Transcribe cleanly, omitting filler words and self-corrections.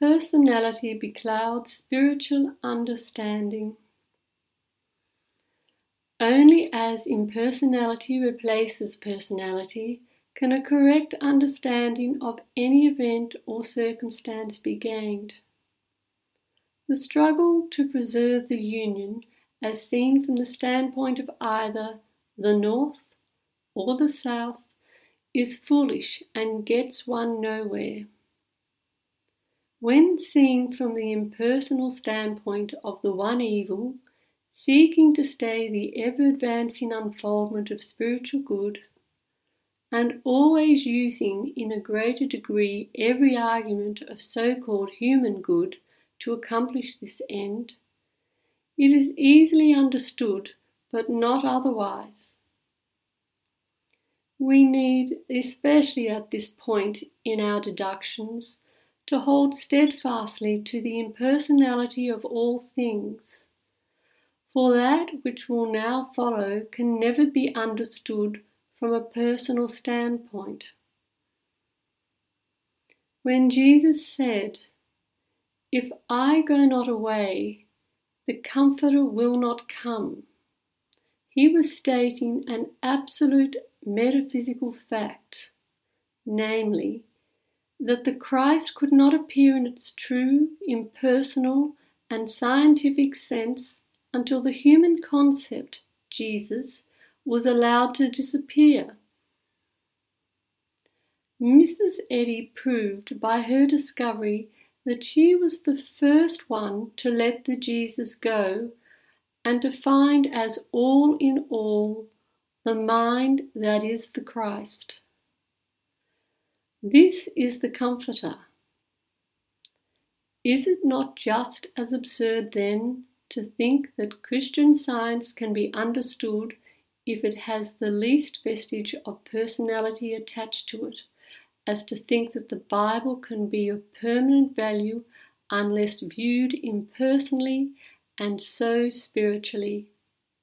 personality beclouds spiritual understanding. Only as impersonality replaces personality can a correct understanding of any event or circumstance be gained. The struggle to preserve the union, as seen from the standpoint of either the North or the South, is foolish and gets one nowhere. When seen from the impersonal standpoint of the one evil, seeking to stay the ever-advancing unfoldment of spiritual good, and always using in a greater degree every argument of so-called human good to accomplish this end, it is easily understood, but not otherwise. We need, especially at this point in our deductions, to hold steadfastly to the impersonality of all things, for that which will now follow can never be understood from a personal standpoint. When Jesus said, "If I go not away, the Comforter will not come," he was stating an absolute metaphysical fact, namely, that the Christ could not appear in its true, impersonal, and scientific sense until the human concept, Jesus, was allowed to disappear. Mrs. Eddy proved by her discovery that she was the first one to let the Jesus go and to find as all in all the mind that is the Christ. This is the Comforter. Is it not just as absurd then to think that Christian Science can be understood if it has the least vestige of personality attached to it, as to think that the Bible can be of permanent value unless viewed impersonally and so spiritually?